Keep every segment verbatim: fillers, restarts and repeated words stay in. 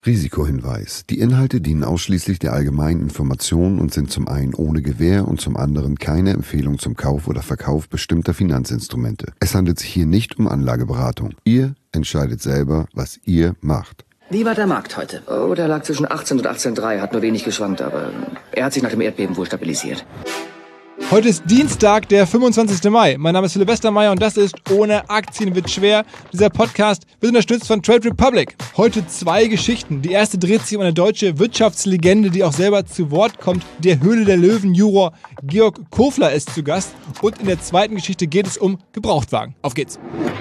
Risikohinweis. Die Inhalte dienen ausschließlich der allgemeinen Information und sind zum einen ohne Gewähr und zum anderen keine Empfehlung zum Kauf oder Verkauf bestimmter Finanzinstrumente. Es handelt sich hier nicht um Anlageberatung. Ihr entscheidet selber, was ihr macht. Wie war der Markt heute? Oh, der lag zwischen achtzehn und achtzehn Komma drei, hat nur wenig geschwankt, aber er hat sich nach dem Erdbeben wohl stabilisiert. Heute ist Dienstag, der fünfundzwanzigster Mai. Mein Name ist Philipp Westermeier und das ist Ohne Aktien wird schwer. Dieser Podcast wird unterstützt von Trade Republic. Heute zwei Geschichten. Die erste dreht sich um eine deutsche Wirtschaftslegende, die auch selber zu Wort kommt. Der Höhle der Löwen-Juror Georg Kofler ist zu Gast. Und in der zweiten Geschichte geht es um Gebrauchtwagen. Auf geht's.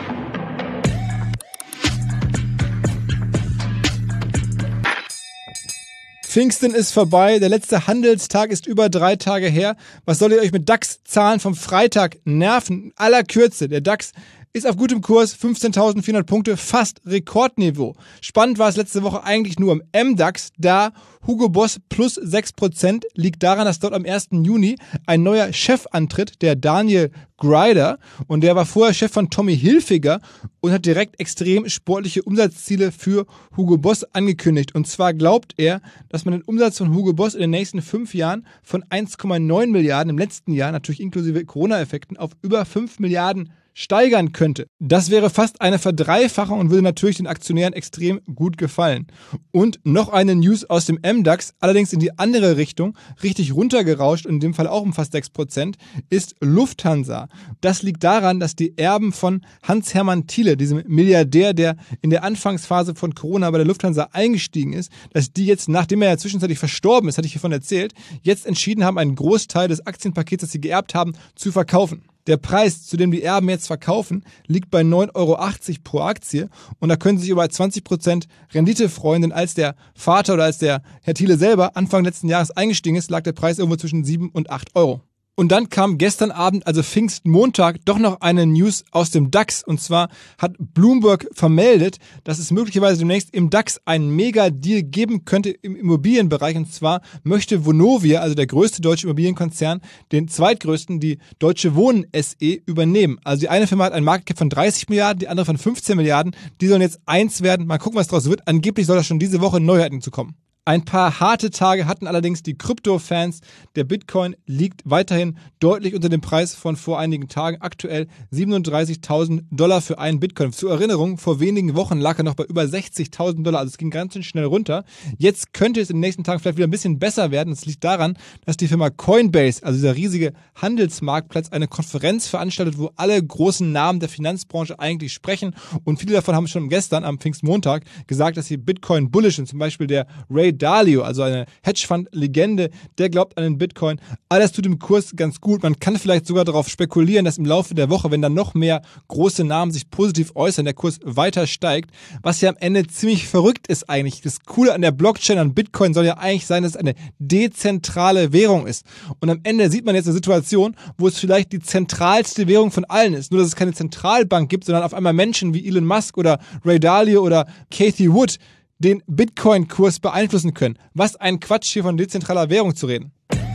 Pfingsten ist vorbei, der letzte Handelstag ist über drei Tage her. Was soll ihr euch mit DAX-Zahlen vom Freitag nerven? In aller Kürze, der DAX ist auf gutem Kurs, fünfzehntausendvierhundert Punkte, fast Rekordniveau. Spannend war es letzte Woche eigentlich nur im M DAX, da Hugo Boss plus sechs Prozent liegt daran, dass dort am ersten Juni ein neuer Chef antritt, der Daniel Grieder, und der war vorher Chef von Tommy Hilfiger und hat direkt extrem sportliche Umsatzziele für Hugo Boss angekündigt. Und zwar glaubt er, dass man den Umsatz von Hugo Boss in den nächsten fünf Jahren von eins Komma neun Milliarden im letzten Jahr, natürlich inklusive Corona-Effekten, auf über fünf Milliarden steigern könnte. Das wäre fast eine Verdreifachung und würde natürlich den Aktionären extrem gut gefallen. Und noch eine News aus dem M DAX, allerdings in die andere Richtung, richtig runtergerauscht und in dem Fall auch um fast sechs Prozent, ist Lufthansa. Das liegt daran, dass die Erben von Hans-Hermann Thiele, diesem Milliardär, der in der Anfangsphase von Corona bei der Lufthansa eingestiegen ist, dass die jetzt, nachdem er ja zwischenzeitlich verstorben ist, hatte ich hiervon erzählt, jetzt entschieden haben, einen Großteil des Aktienpakets, das sie geerbt haben, zu verkaufen. Der Preis, zu dem die Erben jetzt verkaufen, liegt bei neun Euro achtzig pro Aktie und da können Sie sich über zwanzig Prozent Rendite freuen, denn als der Vater oder als der Herr Thiele selber Anfang letzten Jahres eingestiegen ist, lag der Preis irgendwo zwischen sieben und acht Euro. Und dann kam gestern Abend, also Pfingstmontag, doch noch eine News aus dem DAX. Und zwar hat Bloomberg vermeldet, dass es möglicherweise demnächst im DAX einen Mega-Deal geben könnte im Immobilienbereich. Und zwar möchte Vonovia, also der größte deutsche Immobilienkonzern, den zweitgrößten, die Deutsche Wohnen S E, übernehmen. Also die eine Firma hat einen Market Cap von dreißig Milliarden, die andere von fünfzehn Milliarden. Die sollen jetzt eins werden. Mal gucken, was daraus wird. Angeblich soll das schon diese Woche Neuheiten zu kommen. Ein paar harte Tage hatten allerdings die Krypto-Fans. Der Bitcoin liegt weiterhin deutlich unter dem Preis von vor einigen Tagen. Aktuell siebenunddreißigtausend Dollar für einen Bitcoin. Zur Erinnerung, vor wenigen Wochen lag er noch bei über sechzigtausend Dollar. Also es ging ganz schön schnell runter. Jetzt könnte es in den nächsten Tagen vielleicht wieder ein bisschen besser werden. Das liegt daran, dass die Firma Coinbase, also dieser riesige Handelsmarktplatz, eine Konferenz veranstaltet, wo alle großen Namen der Finanzbranche eigentlich sprechen. Und viele davon haben schon gestern am Pfingstmontag gesagt, dass sie Bitcoin bullish sind. Zum Beispiel der Ray Dalio, also eine Hedgefund-Legende, der glaubt an den Bitcoin. Alles tut dem Kurs ganz gut. Man kann vielleicht sogar darauf spekulieren, dass im Laufe der Woche, wenn dann noch mehr große Namen sich positiv äußern, der Kurs weiter steigt, was ja am Ende ziemlich verrückt ist eigentlich. Das Coole an der Blockchain, an Bitcoin soll ja eigentlich sein, dass es eine dezentrale Währung ist. Und am Ende sieht man jetzt eine Situation, wo es vielleicht die zentralste Währung von allen ist. Nur, dass es keine Zentralbank gibt, sondern auf einmal Menschen wie Elon Musk oder Ray Dalio oder Cathie Wood den Bitcoin-Kurs beeinflussen können. Was ein Quatsch, hier von dezentraler Währung zu reden.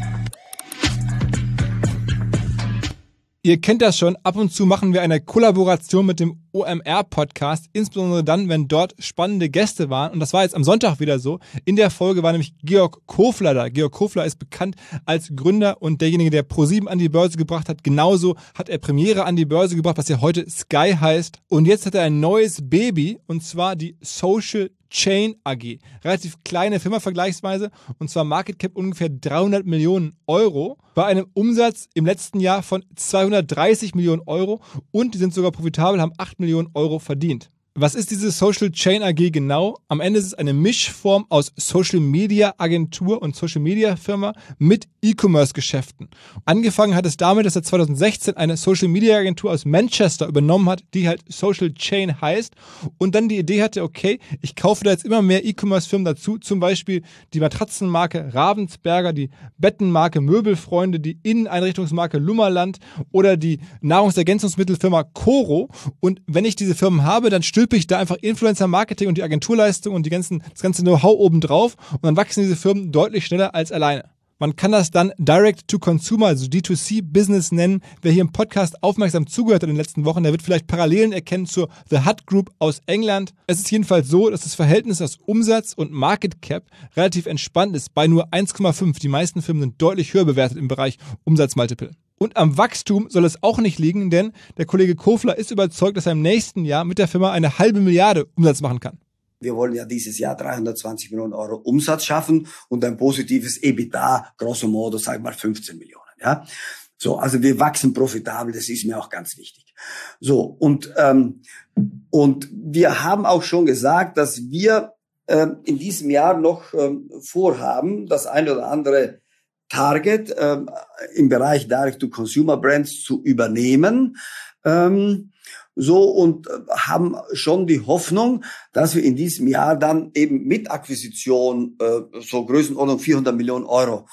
Ihr kennt das schon, ab und zu machen wir eine Kollaboration mit dem O M R-Podcast, insbesondere dann, wenn dort spannende Gäste waren. Und das war jetzt am Sonntag wieder so. In der Folge war nämlich Georg Kofler da. Georg Kofler ist bekannt als Gründer und derjenige, der ProSieben an die Börse gebracht hat. Genauso hat er Premiere an die Börse gebracht, was ja heute Sky heißt. Und jetzt hat er ein neues Baby, und zwar die Social Chain A G. Relativ kleine Firma vergleichsweise, und zwar Market Cap ungefähr dreihundert Millionen Euro, bei einem Umsatz im letzten Jahr von zweihundertdreißig Millionen Euro, und die sind sogar profitabel, haben acht Millionen Euro verdient. Was ist diese Social Chain A G genau? Am Ende ist es eine Mischform aus Social Media Agentur und Social Media Firma mit E-Commerce Geschäften. Angefangen hat es damit, dass er zweitausendsechzehn eine Social Media Agentur aus Manchester übernommen hat, die halt Social Chain heißt, und dann die Idee hatte, okay, ich kaufe da jetzt immer mehr E-Commerce Firmen dazu, zum Beispiel die Matratzenmarke Ravensberger, die Bettenmarke Möbelfreunde, die Inneneinrichtungsmarke Lummerland oder die Nahrungsergänzungsmittelfirma Coro, und wenn ich diese Firmen habe, dann stülpe ich da einfach Influencer-Marketing und die Agenturleistung und die ganzen, das ganze Know-how oben drauf, und dann wachsen diese Firmen deutlich schneller als alleine. Man kann das dann Direct-to-Consumer, also D zwei C-Business nennen. Wer hier im Podcast aufmerksam zugehört hat in den letzten Wochen, der wird vielleicht Parallelen erkennen zur The Hut Group aus England. Es ist jedenfalls so, dass das Verhältnis aus Umsatz und Market Cap relativ entspannt ist, bei nur eins Komma fünf. Die meisten Firmen sind deutlich höher bewertet im Bereich Umsatzmultiple. Und am Wachstum soll es auch nicht liegen, denn der Kollege Kofler ist überzeugt, dass er im nächsten Jahr mit der Firma eine halbe Milliarde Umsatz machen kann. Wir wollen ja dieses Jahr dreihundertzwanzig Millionen Euro Umsatz schaffen und ein positives EBITDA, grosso modo, sagen wir mal fünfzehn Millionen. Ja, so, also wir wachsen profitabel, das ist mir auch ganz wichtig. So, und ähm, und wir haben auch schon gesagt, dass wir ähm, in diesem Jahr noch ähm, vorhaben, das ein oder andere Target ähm, im Bereich Direct-to-Consumer-Brands zu übernehmen. Ähm, So und haben schon die Hoffnung, dass wir in diesem Jahr dann eben mit Akquisition äh, so Größenordnung vierhundert Millionen Euro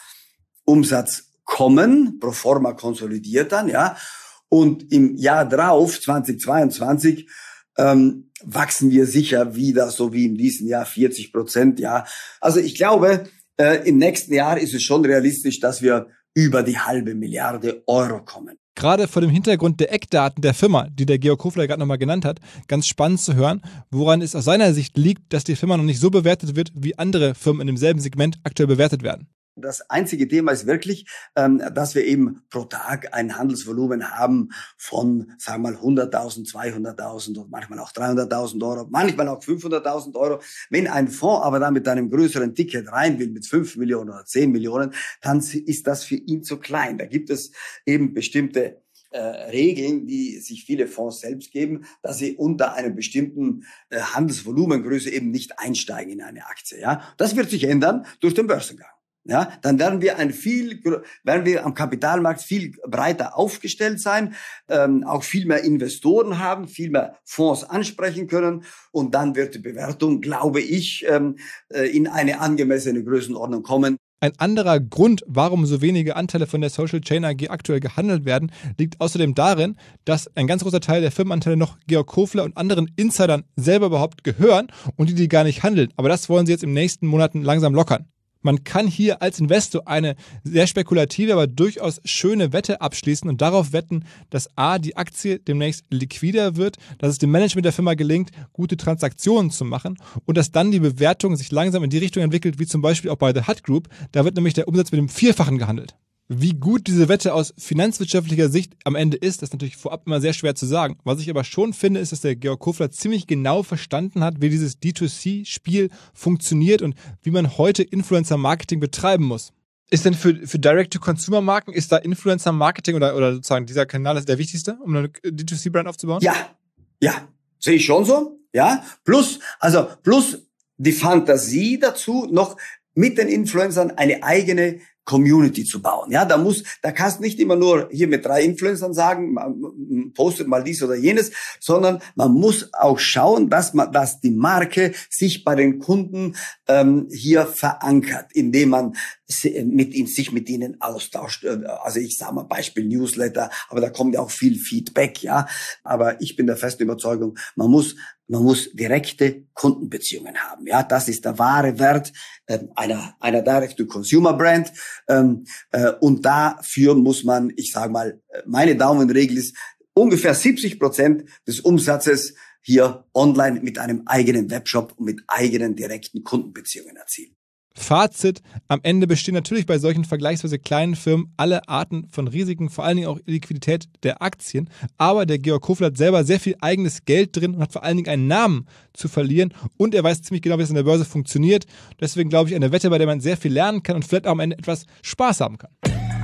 Umsatz kommen, pro forma konsolidiert dann, ja. Und im Jahr drauf, zweitausendzweiundzwanzig, ähm, wachsen wir sicher wieder, so wie in diesem Jahr vierzig Prozent, ja. Also ich glaube, äh, im nächsten Jahr ist es schon realistisch, dass wir über die halbe Milliarde Euro kommen. Gerade vor dem Hintergrund der Eckdaten der Firma, die der Georg Kofler gerade nochmal genannt hat, ganz spannend zu hören, woran es aus seiner Sicht liegt, dass die Firma noch nicht so bewertet wird, wie andere Firmen in demselben Segment aktuell bewertet werden. Das einzige Thema ist wirklich, ähm, dass wir eben pro Tag ein Handelsvolumen haben von, sagen wir mal, hunderttausend, zweihunderttausend und manchmal auch dreihunderttausend Euro, manchmal auch fünfhunderttausend Euro. Wenn ein Fonds aber dann mit einem größeren Ticket rein will, mit fünf Millionen oder zehn Millionen, dann ist das für ihn zu klein. Da gibt es eben bestimmte äh, Regeln, die sich viele Fonds selbst geben, dass sie unter einem bestimmten äh, Handelsvolumengröße eben nicht einsteigen in eine Aktie. Ja, das wird sich ändern durch den Börsengang. Ja, dann werden wir ein viel, werden wir am Kapitalmarkt viel breiter aufgestellt sein, ähm, auch viel mehr Investoren haben, viel mehr Fonds ansprechen können und dann wird die Bewertung, glaube ich, ähm, in eine angemessene Größenordnung kommen. Ein anderer Grund, warum so wenige Anteile von der Social Chain A G aktuell gehandelt werden, liegt außerdem darin, dass ein ganz großer Teil der Firmenanteile noch Georg Kofler und anderen Insidern selber überhaupt gehören und die die gar nicht handeln. Aber das wollen sie jetzt in den nächsten Monaten langsam lockern. Man kann hier als Investor eine sehr spekulative, aber durchaus schöne Wette abschließen und darauf wetten, dass A, die Aktie demnächst liquider wird, dass es dem Management der Firma gelingt, gute Transaktionen zu machen und dass dann die Bewertung sich langsam in die Richtung entwickelt, wie zum Beispiel auch bei The Hut Group. Da wird nämlich der Umsatz mit dem Vierfachen gehandelt. Wie gut diese Wette aus finanzwirtschaftlicher Sicht am Ende ist, das ist natürlich vorab immer sehr schwer zu sagen. Was ich aber schon finde, ist, dass der Georg Kofler ziemlich genau verstanden hat, wie dieses D zwei C-Spiel funktioniert und wie man heute Influencer-Marketing betreiben muss. Ist denn für, für Direct-to-Consumer-Marken, ist da Influencer-Marketing oder, oder sozusagen dieser Kanal der wichtigste, um eine D zwei C-Brand aufzubauen? Ja, ja, sehe ich schon so. Ja, plus, also plus die Fantasie dazu, noch mit den Influencern eine eigene Community zu bauen. Ja, da muss, da kannst du nicht immer nur hier mit drei Influencern sagen, man postet mal dies oder jenes, sondern man muss auch schauen, dass man, dass die Marke sich bei den Kunden ähm, hier verankert, indem man mit ihnen, sich mit ihnen austauscht. Also ich sage mal Beispiel Newsletter, aber da kommt ja auch viel Feedback, ja. Aber ich bin der festen Überzeugung, man muss Man muss direkte Kundenbeziehungen haben. Ja, das ist der wahre Wert äh, einer einer Direct-to-Consumer-Brand. Ähm, äh, und dafür muss man, ich sage mal, meine Daumenregel ist ungefähr siebzig Prozent des Umsatzes hier online mit einem eigenen Webshop und mit eigenen direkten Kundenbeziehungen erzielen. Fazit, am Ende bestehen natürlich bei solchen vergleichsweise kleinen Firmen alle Arten von Risiken, vor allen Dingen auch Liquidität der Aktien. Aber der Georg Kofler hat selber sehr viel eigenes Geld drin und hat vor allen Dingen einen Namen zu verlieren. Und er weiß ziemlich genau, wie es in der Börse funktioniert. Deswegen glaube ich, eine Wette, bei der man sehr viel lernen kann und vielleicht auch am Ende etwas Spaß haben kann.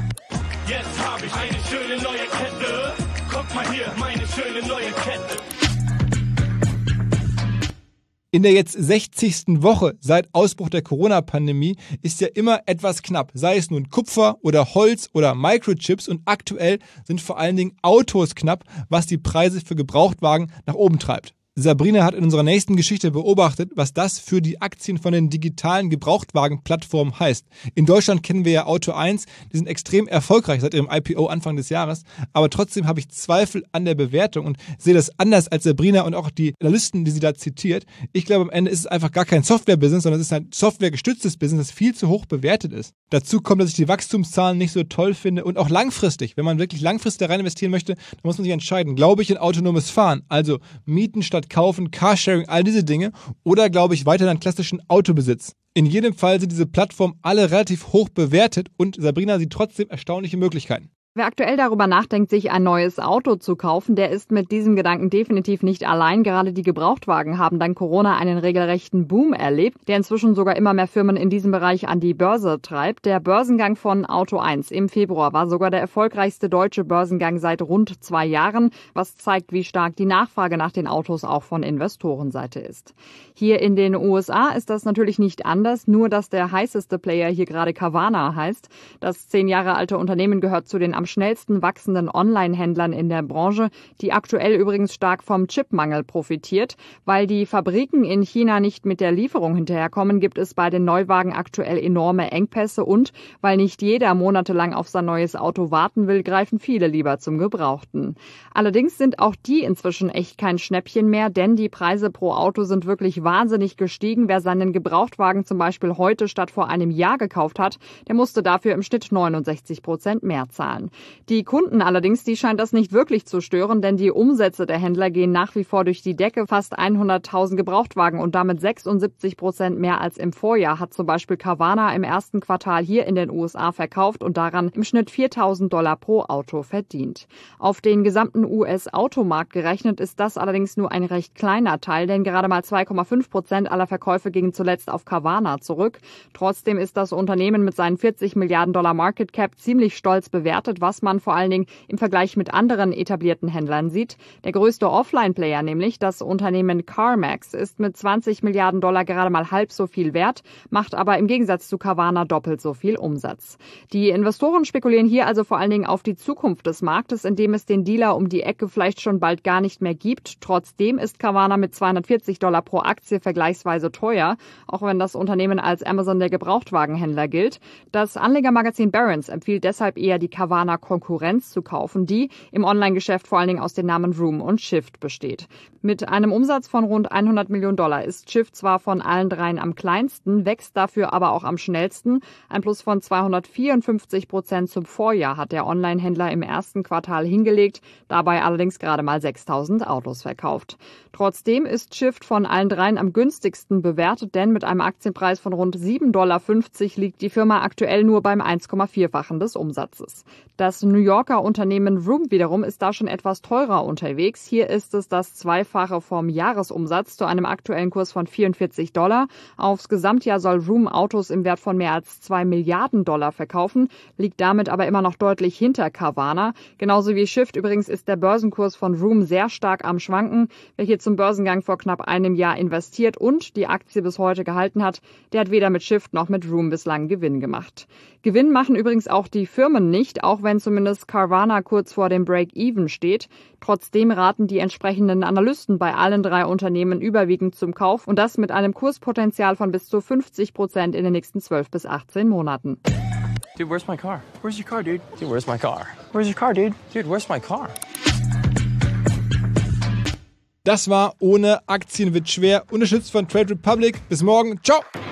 Jetzt habe ich eine schöne neue Kette. Guck mal hier, meine schöne neue Kette. In der jetzt sechzigsten Woche seit Ausbruch der Corona-Pandemie ist ja immer etwas knapp, sei es nun Kupfer oder Holz oder Microchips und aktuell sind vor allen Dingen Autos knapp, was die Preise für Gebrauchtwagen nach oben treibt. Sabrina hat in unserer nächsten Geschichte beobachtet, was das für die Aktien von den digitalen Gebrauchtwagenplattformen heißt. In Deutschland kennen wir ja Auto eins, die sind extrem erfolgreich seit ihrem I P O Anfang des Jahres, aber trotzdem habe ich Zweifel an der Bewertung und sehe das anders als Sabrina und auch die Analysten, die sie da zitiert. Ich glaube, am Ende ist es einfach gar kein Software-Business, sondern es ist ein softwaregestütztes Business, das viel zu hoch bewertet ist. Dazu kommt, dass ich die Wachstumszahlen nicht so toll finde und auch langfristig, wenn man wirklich langfristig da rein investieren möchte, dann muss man sich entscheiden, glaube ich in autonomes Fahren, also Mieten statt Kaufen, Carsharing, all diese Dinge, oder glaube ich weiter an klassischen Autobesitz. In jedem Fall sind diese Plattformen alle relativ hoch bewertet und Sabrina sieht trotzdem erstaunliche Möglichkeiten. Wer aktuell darüber nachdenkt, sich ein neues Auto zu kaufen, der ist mit diesem Gedanken definitiv nicht allein. Gerade die Gebrauchtwagen haben dank Corona einen regelrechten Boom erlebt, der inzwischen sogar immer mehr Firmen in diesem Bereich an die Börse treibt. Der Börsengang von Auto eins im Februar war sogar der erfolgreichste deutsche Börsengang seit rund zwei Jahren, was zeigt, wie stark die Nachfrage nach den Autos auch von Investorenseite ist. Hier in den U S A ist das natürlich nicht anders, nur dass der heißeste Player hier gerade Carvana heißt. Das zehn Jahre alte Unternehmen gehört zu den am schnellsten wachsenden Online-Händlern in der Branche, die aktuell übrigens stark vom Chipmangel profitiert. Weil die Fabriken in China nicht mit der Lieferung hinterherkommen, gibt es bei den Neuwagen aktuell enorme Engpässe und weil nicht jeder monatelang auf sein neues Auto warten will, greifen viele lieber zum Gebrauchten. Allerdings sind auch die inzwischen echt kein Schnäppchen mehr, denn die Preise pro Auto sind wirklich wahnsinnig gestiegen. Wer seinen Gebrauchtwagen zum Beispiel heute statt vor einem Jahr gekauft hat, der musste dafür im Schnitt neunundsechzig Prozent mehr zahlen. Die Kunden allerdings, die scheint das nicht wirklich zu stören, denn die Umsätze der Händler gehen nach wie vor durch die Decke. Fast hunderttausend Gebrauchtwagen und damit sechsundsiebzig Prozent mehr als im Vorjahr hat zum Beispiel Carvana im ersten Quartal hier in den U S A verkauft und daran im Schnitt viertausend Dollar pro Auto verdient. Auf den gesamten U S-Automarkt gerechnet ist das allerdings nur ein recht kleiner Teil, denn gerade mal zwei Komma fünf Prozent aller Verkäufe gingen zuletzt auf Carvana zurück. Trotzdem ist das Unternehmen mit seinen vierzig Milliarden Dollar Market Cap ziemlich stolz bewertet, was man vor allen Dingen im Vergleich mit anderen etablierten Händlern sieht. Der größte Offline-Player, nämlich das Unternehmen CarMax, ist mit zwanzig Milliarden Dollar gerade mal halb so viel wert, macht aber im Gegensatz zu Carvana doppelt so viel Umsatz. Die Investoren spekulieren hier also vor allen Dingen auf die Zukunft des Marktes, in dem es den Dealer um die Ecke vielleicht schon bald gar nicht mehr gibt. Trotzdem ist Carvana mit zweihundertvierzig Dollar pro Aktie vergleichsweise teuer, auch wenn das Unternehmen als Amazon der Gebrauchtwagenhändler gilt. Das Anlegermagazin Barron's empfiehlt deshalb eher die Carvana Konkurrenz zu kaufen, die im Online-Geschäft vor allen Dingen aus den Namen Vroom und Shift besteht. Mit einem Umsatz von rund hundert Millionen Dollar ist Shift zwar von allen dreien am kleinsten, wächst dafür aber auch am schnellsten. Ein Plus von zweihundertvierundfünfzig Prozent zum Vorjahr hat der Online-Händler im ersten Quartal hingelegt, dabei allerdings gerade mal sechstausend Autos verkauft. Trotzdem ist Shift von allen dreien am günstigsten bewertet, denn mit einem Aktienpreis von rund sieben Komma fünfzig Dollar liegt die Firma aktuell nur beim eins Komma vier-fachen des Umsatzes. Das New Yorker Unternehmen Vroom wiederum ist da schon etwas teurer unterwegs. Hier ist es das Zweifache vom Jahresumsatz zu einem aktuellen Kurs von vierundvierzig Dollar. Aufs Gesamtjahr soll Vroom Autos im Wert von mehr als zwei Milliarden Dollar verkaufen, liegt damit aber immer noch deutlich hinter Carvana. Genauso wie Shift übrigens ist der Börsenkurs von Vroom sehr stark am Schwanken. Wer hier zum Börsengang vor knapp einem Jahr investiert und die Aktie bis heute gehalten hat, der hat weder mit Shift noch mit Vroom bislang Gewinn gemacht. Gewinn machen übrigens auch die Firmen nicht, auch wenn zumindest Carvana kurz vor dem Break-Even steht. Trotzdem raten die entsprechenden Analysten bei allen drei Unternehmen überwiegend zum Kauf und das mit einem Kurspotenzial von bis zu fünfzig Prozent in den nächsten zwölf bis achtzehn Monaten. Dude, where's my car? Where's your car, dude? Dude, where's my car? Where's your car, dude? Dude, where's my car? Das war Ohne Aktien wird schwer, unterstützt von Trade Republic. Bis morgen. Ciao!